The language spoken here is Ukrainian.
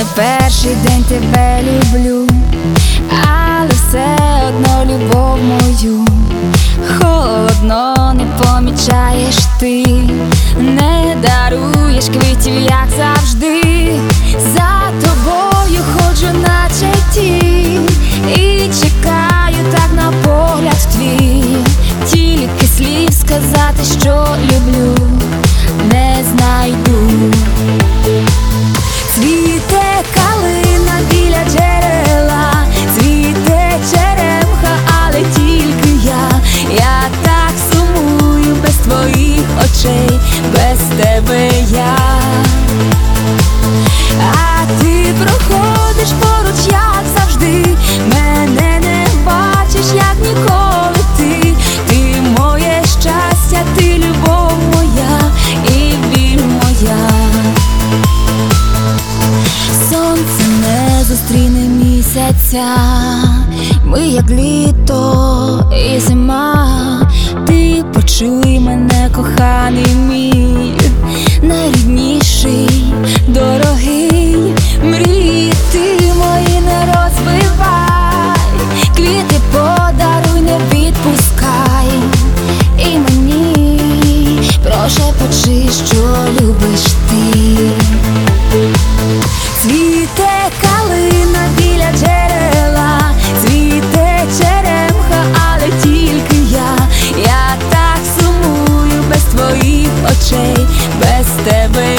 перший день тебе люблю, але все одно любов мою холодно не помічаєш ти, не даруєш квітів, як завжди. За тобою ходжу наче тінь і чекаю так на погляд твій. Тільки слів сказати, що люблю, не знайду. Цвіте калина біля джерела, цвіте черемха, але тільки я так сумую без твоїх очей, без тебе я. А ти проходиш поруч, як завжди, мене не бачиш, як ніколи ти. Ти моє щастя, ти любов моя і біль моя. Сонце не зустріне місяця, ми як літо і зима. Ти почуй мене, коханий мій, найрідніший, дорогий. Мрії ти мої не розбивай, квіти подаруй, не відпускай. І мені прошепочи, що любиш ти. Цвіте калина біля джерела, цвіте черемха, але тільки я так сумую без твоїх очей, без тебе